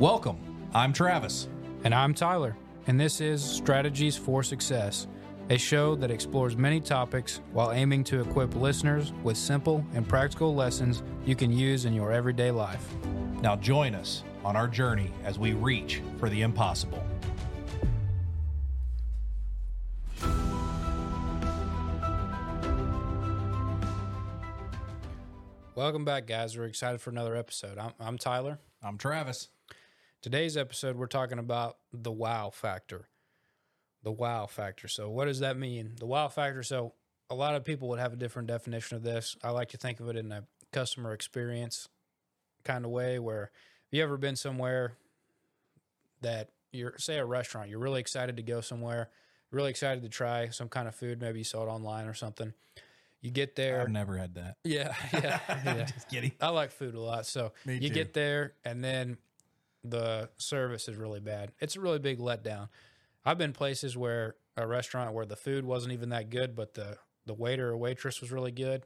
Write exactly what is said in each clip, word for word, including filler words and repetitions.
Welcome. I'm Travis. And I'm Tyler, and this is Strategies for Success, a show that explores many topics while aiming to equip listeners with simple and practical lessons you can use in your everyday life. Now join us on our journey as we reach for the impossible. Welcome back, guys. We're excited for another episode. I'm, I'm Tyler. I'm Travis. Today's episode, we're talking about the wow factor. The wow factor. So what does that mean? The wow factor. So a lot of people would have a different definition of this. I like to think of it in a customer experience kind of way, where have you ever been somewhere that you're, say a restaurant, you're really excited to go somewhere, really excited to try some kind of food. Maybe you saw it online or something. You get there. I've never had that. Yeah. Yeah. yeah. Just kidding. I like food a lot. So Me you too. get there and then the service is really bad. It's a really big letdown. I've been places where a restaurant where the food wasn't even that good, but the, the waiter or waitress was really good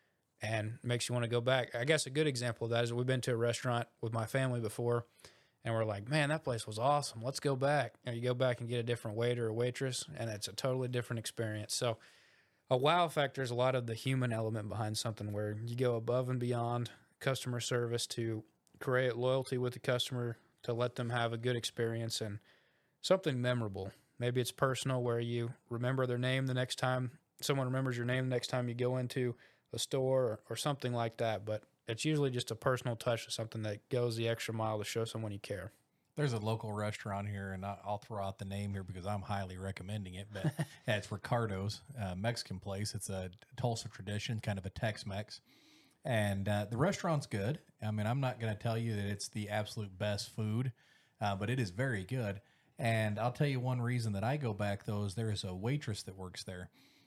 and makes you want to go back. I guess a good example of that is we've been to a restaurant with my family before and we're like, man, that place was awesome. Let's go back. And you go back and get a different waiter or waitress and it's a totally different experience. So a wow factor is a lot of the human element behind something where you go above and beyond customer service to create loyalty with the customer, to let them have a good experience and something memorable. Maybe it's personal where you remember their name the next time, someone remembers your name the next time you go into a store or, or something like that. But it's usually just a personal touch of something that goes the extra mile to show someone you care. There's a local restaurant here, and I'll throw out the name here because I'm highly recommending it, but it's Ricardo's uh, Mexican place. It's a Tulsa tradition, kind of a Tex-Mex. And uh, the restaurant's good. I mean, I'm not going to tell you that it's the absolute best food, uh, but it is very good. And I'll tell you one reason that I go back, though, is there is a waitress that works there,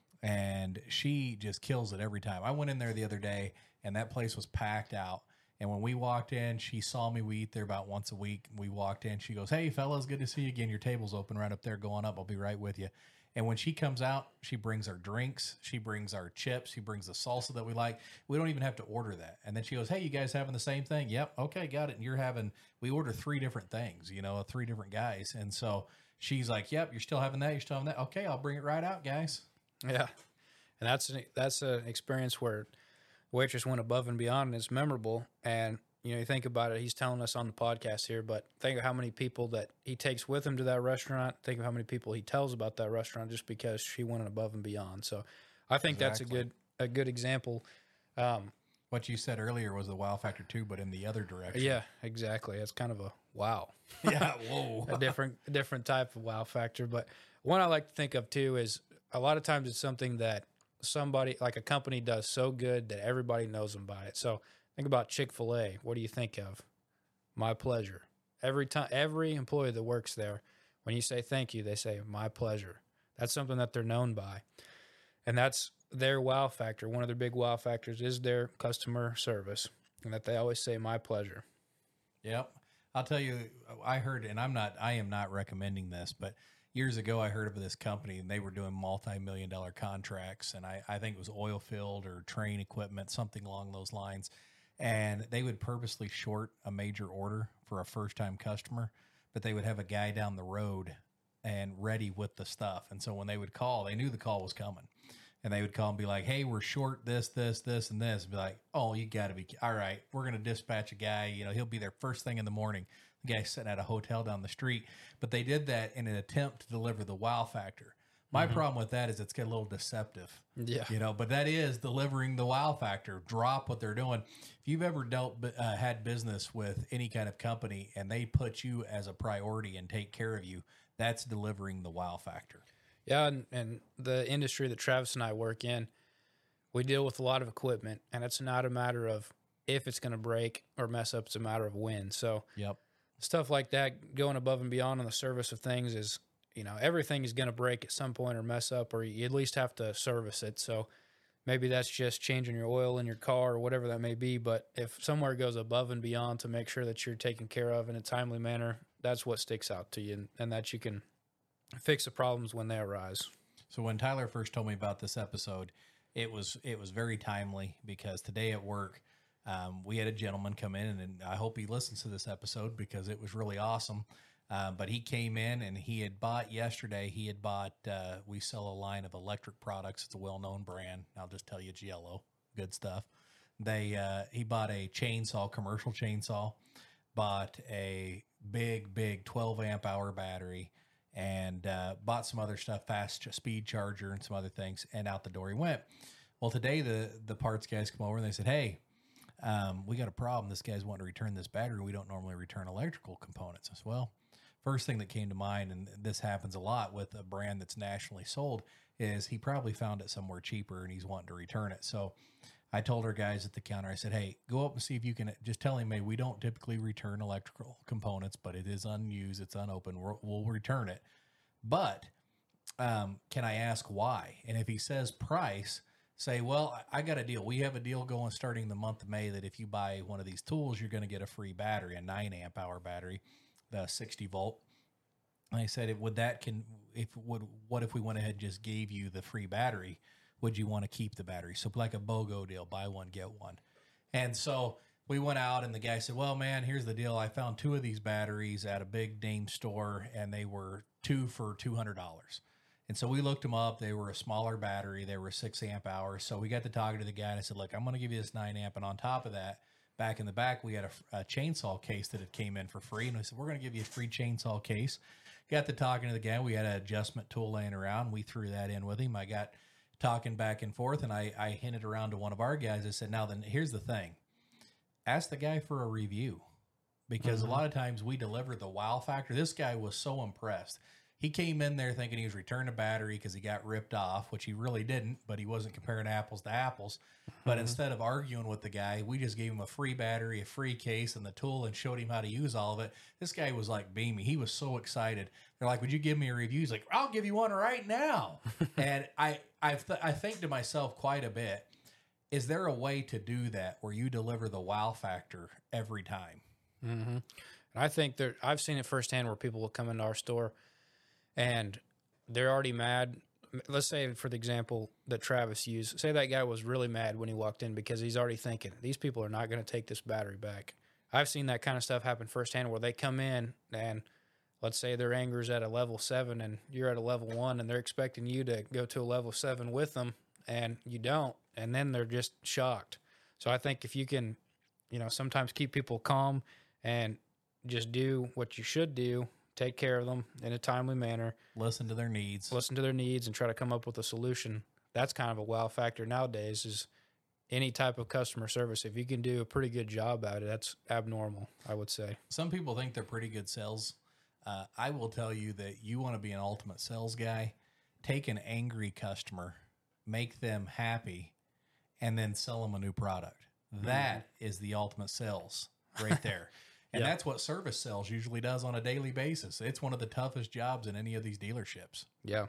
and she just kills it every time. I went in there the other day, and that place was packed out. And when we walked in, she saw me. We eat there about once a week. We walked in. She goes, "Hey, fellas, good to see you again. Your table's open right up there. Go on up. I'll be right with you." And when she comes out, she brings our drinks. She brings our chips. She brings the salsa that we like. We don't even have to order that. And then she goes, "Hey, you guys having the same thing?" "Yep." "Okay, got it." And you're having, we order three different things, you know, three different guys. And so she's like, "Yep, you're still having that. You're still having that. Okay, I'll bring it right out, guys." Yeah. And that's an, that's an experience where the waitress went above and beyond and it's memorable. And, you know, you think about it, he's telling us on the podcast here, but think of how many people that he takes with him to that restaurant. Think of how many people he tells about that restaurant just because she went above and beyond. So I think Exactly. that's a good, a good example. Um, What you said earlier was the wow factor too, but in the other direction. yeah, exactly. It's kind of a wow. Yeah. Whoa. a different, a different type of wow factor. But one I like to think of too is a lot of times it's something that somebody like a company does so good that everybody knows them by it. So think about Chick-fil-A. What do you think of? My pleasure. Every time, every employee that works there, when you say thank you, they say my pleasure. That's something that they're known by. And that's their wow factor. One of their big wow factors is their customer service and that they always say my pleasure. Yep. I'll tell you, I heard, and I'm not, I am not recommending this, but years ago I heard of this company and they were doing multi-million dollar contracts. And I, I think it was oil field or train equipment, something along those lines. And they would purposely short a major order for a first-time customer, but they would have a guy down the road and ready with the stuff. And so when they would call, they knew the call was coming. And they would call and be like, "Hey, we're short this, this, this, and this." And be like, "Oh, you got to be, all right, we're going to dispatch a guy. You know, he'll be there first thing in the morning." The guy's sitting at a hotel down the street. But they did that in an attempt to deliver the wow factor. My mm-hmm. problem with that is it's get a little deceptive. Yeah. You know, but that is delivering the wow factor. Drop what they're doing. If you've ever dealt, uh, had business with any kind of company and they put you as a priority and take care of you, that's delivering the wow factor. Yeah, and, and the industry that Travis and I work in, we deal with a lot of equipment, and it's not a matter of if it's going to break or mess up. It's a matter of when. So yep. Stuff like that, going above and beyond on the service of things is, you know, everything is going to break at some point or mess up, or you at least have to service it. So maybe that's just changing your oil in your car or whatever that may be. But if somewhere goes above and beyond to make sure that you're taken care of in a timely manner, that's what sticks out to you, and, and that you can fix the problems when they arise. So when Tyler first told me about this episode, it was it was very timely because today at work, Um, we had a gentleman come in, and, and I hope he listens to this episode because it was really awesome. Uh, but he came in and he had bought yesterday, he had bought, uh, we sell a line of electric products. It's a well-known brand. I'll just tell you, Giello, good stuff. They, uh, he bought a chainsaw, commercial chainsaw, bought a big, big twelve amp hour battery, and, uh, bought some other stuff, fast speed charger and some other things. And out the door he went. Well, today the, the parts guys come over and they said, hey, um, we got a problem. This guy's wanting to return this battery. We don't normally return electrical components. I said, well, first thing that came to mind, and this happens a lot with a brand that's nationally sold, is he probably found it somewhere cheaper and he's wanting to return it. So I told our guys at the counter, I said, hey, go up and see if you can just tell him, hey, we don't typically return electrical components, but it is unused, it's unopened, we'll, we'll return it. But um, can I ask why? And if he says price, say, well, I got a deal. We have a deal going starting the month of May that if you buy one of these tools, you're going to get a free battery, a nine amp hour battery, the sixty volt. And I said, would that can, if would, what if we went ahead and just gave you the free battery? Would you want to keep the battery? So like a BOGO deal, buy one, get one. And so we went out and the guy said, well, man, here's the deal. I found two of these batteries at a big name store and they were two for two hundred dollars. And so we looked them up. They were a smaller battery. They were six amp hours. So we got to talking to the guy and I said, look, I'm going to give you this nine amp. And on top of that, back in the back, we had a, a chainsaw case that had came in for free. And we said, we're going to give you a free chainsaw case. Got to talking to the guy. We had an adjustment tool laying around. We threw that in with him. I got talking back and forth, and I, I hinted around to one of our guys. I said, now then, here's the thing. Ask the guy for a review, because mm-hmm. a lot of times we deliver the wow factor. This guy was so impressed. He came in there thinking he was returning a battery because he got ripped off, which he really didn't, but he wasn't comparing apples to apples. But mm-hmm. instead of arguing with the guy, we just gave him a free battery, a free case, and the tool, and showed him how to use all of it. This guy was like beaming. He was so excited. They're like, would you give me a review? He's like, I'll give you one right now. And I I, th- I think to myself quite a bit, is there a way to do that where you deliver the wow factor every time? Mm-hmm. And I think there, I've seen it firsthand where people will come into our store and they're already mad. Let's say, for the example that Travis used, say that guy was really mad when he walked in because he's already thinking, these people are not going to take this battery back. I've seen that kind of stuff happen firsthand where they come in and let's say their anger is at a level seven and you're at a level one and they're expecting you to go to a level seven with them and you don't. And then they're just shocked. So I think if you can, you know, sometimes keep people calm and just do what you should do, take care of them in a timely manner. Listen to their needs. Listen to their needs and try to come up with a solution. That's kind of a wow factor nowadays is any type of customer service. If you can do a pretty good job at it, that's abnormal, I would say. Some people think they're pretty good sales. Uh, I will tell you that you want to be an ultimate sales guy. Take an angry customer, make them happy, and then sell them a new product. That mm. is the ultimate sales right there. And yeah. that's what service sales usually does on a daily basis. It's one of the toughest jobs in any of these dealerships. Yeah.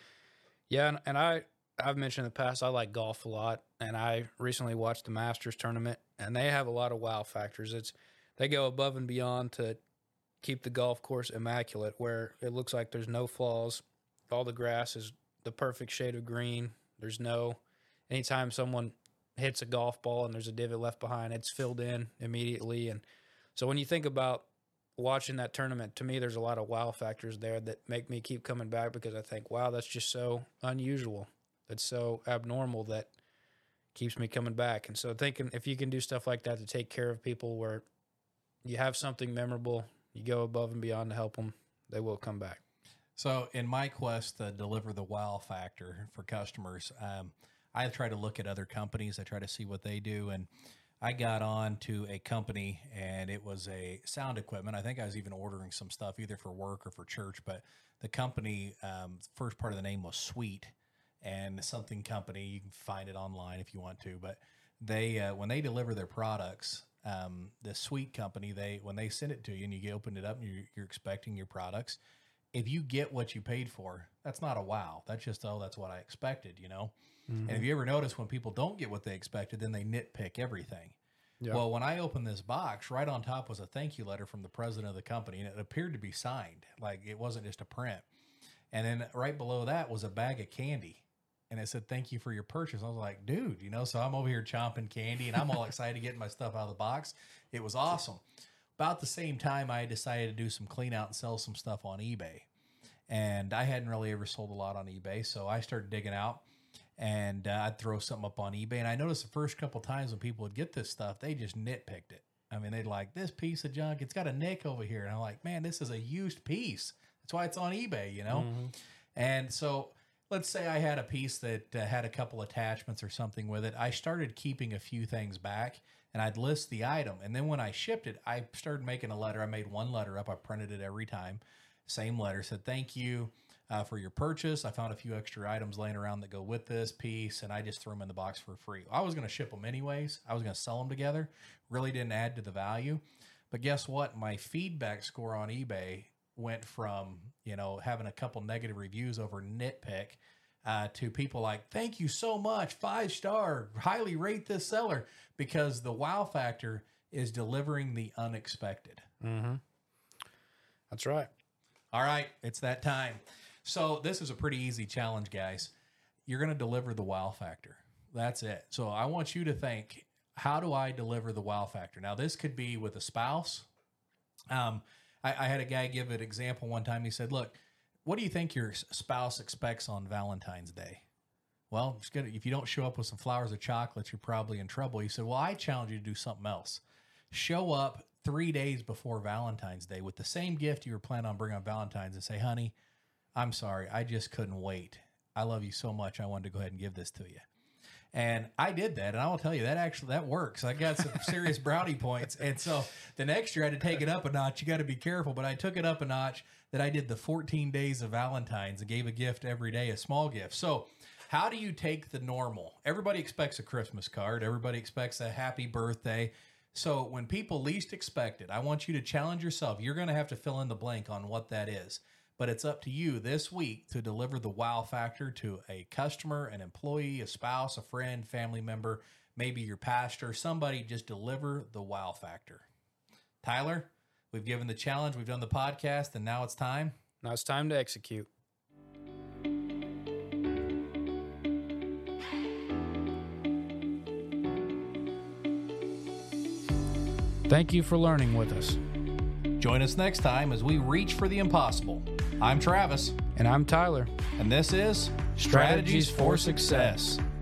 Yeah, and, and I, I've mentioned in the past, I like golf a lot, and I recently watched the Masters tournament, and they have a lot of wow factors. It's they go above and beyond to keep the golf course immaculate, where it looks like there's no flaws. All the grass is the perfect shade of green. There's no, anytime someone hits a golf ball and there's a divot left behind, it's filled in immediately. And so when you think about watching that tournament, to me, there's a lot of wow factors there that make me keep coming back because I think, wow, that's just so unusual. That's so abnormal that keeps me coming back. And so thinking if you can do stuff like that to take care of people where you have something memorable, you go above and beyond to help them, they will come back. So in my quest to deliver the wow factor for customers, um, I try to look at other companies. I try to see what they do. And I got on to a company, and it was a sound equipment. I think I was even ordering some stuff either for work or for church, but the company, um, first part of the name was Sweet, and something company. You can find it online if you want to, but they, uh, when they deliver their products, um, the Sweet company, they, when they send it to you and you open it up and you're, you're expecting your products, if you get what you paid for, that's not a wow. That's just, oh, that's what I expected, you know? Mm-hmm. And if you ever notice when people don't get what they expected, then they nitpick everything. Yep. Well, when I opened this box, right on top was a thank you letter from the president of the company, and it appeared to be signed. Like it wasn't just a print. And then right below that was a bag of candy. and it said, thank you for your purchase. I was like, dude, you know, so I'm over here chomping candy and I'm all excited to get my stuff out of the box. It was awesome. About the same time, I decided to do some clean out and sell some stuff on eBay. And I hadn't really ever sold a lot on eBay. So I started digging out, and uh, I'd throw something up on eBay. And I noticed the first couple of times when people would get this stuff, they just nitpicked it. I mean, they'd like, this piece of junk, it's got a nick over here. And I'm like, man, this is a used piece. That's why it's on eBay, you know? Mm-hmm. And so let's say I had a piece that uh, had a couple attachments or something with it. I started keeping a few things back, and I'd list the item. And then when I shipped it, I started making a letter. I made one letter up. I printed it every time. Same letter, said, thank you uh, for your purchase. I found a few extra items laying around that go with this piece, and I just threw them in the box for free. I was going to ship them anyways. I was going to sell them together. Really didn't add to the value. But guess what? My feedback score on eBay went from, you know, having a couple negative reviews over nitpick uh, to people like, thank you so much, five star, highly rate this seller, because the wow factor is delivering the unexpected. Mm-hmm. That's right. All right, it's that time. So this is a pretty easy challenge, guys. You're going to deliver the wow factor. That's it. So I want you to think, how do I deliver the wow factor? Now, this could be with a spouse. Um, I, I had a guy give an example one time. He said, look, what do you think your spouse expects on Valentine's Day? Well, it's good. If you don't show up with some flowers or chocolates, you're probably in trouble. He said, well, I challenge you to do something else. Show up three days before Valentine's Day with the same gift you were planning on bringing on Valentine's and say, honey, I'm sorry. I just couldn't wait. I love you so much. I wanted to go ahead and give this to you. And I did that. And I will tell you that actually, that works. I got some serious brownie points. And so the next year I had to take it up a notch. You got to be careful, but I took it up a notch that I did the fourteen days of Valentine's and gave a gift every day, a small gift. So how do you take the normal? Everybody expects a Christmas card. Everybody expects a happy birthday. So when people least expect it, I want you to challenge yourself. You're going to have to fill in the blank on what that is. But it's up to you this week to deliver the wow factor to a customer, an employee, a spouse, a friend, family member, maybe your pastor, somebody. Just deliver the wow factor. Tyler, we've given the challenge. We've done the podcast, and now it's time. Now it's time to execute. Thank you for learning with us. Join us next time as we reach for the impossible. I'm Travis. And I'm Tyler. And this is Strategies for Success.